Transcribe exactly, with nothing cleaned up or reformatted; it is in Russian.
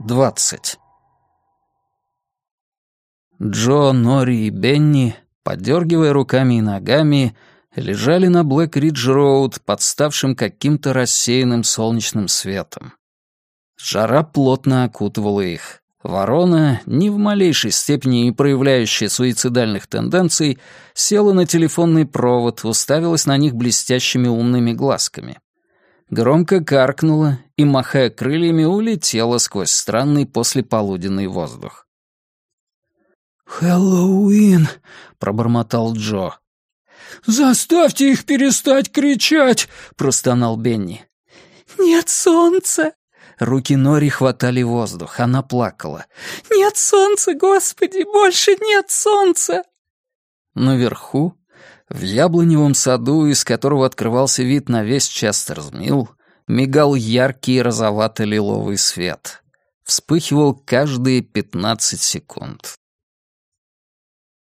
двадцать. Джо, Нори и Бенни, подергивая руками и ногами, лежали на Блэк-Ридж-Роуд, подставшим каким-то рассеянным солнечным светом. Жара плотно окутывала их. Ворона, ни в малейшей степени не проявляющая суицидальных тенденций, села на телефонный провод, уставилась на них блестящими умными глазками. Громко каркнула и, махая крыльями, улетела сквозь странный послеполуденный воздух. «Хэллоуин!» — пробормотал Джо. «Заставьте их перестать кричать!» — простонал Бенни. «Нет солнца!» Руки Нори хватали воздух, она плакала. «Нет солнца, Господи, больше нет солнца!» Наверху, в яблоневом саду, из которого открывался вид на весь Честерс-Милл, мигал яркий розовато-лиловый свет. Вспыхивал каждые пятнадцать секунд.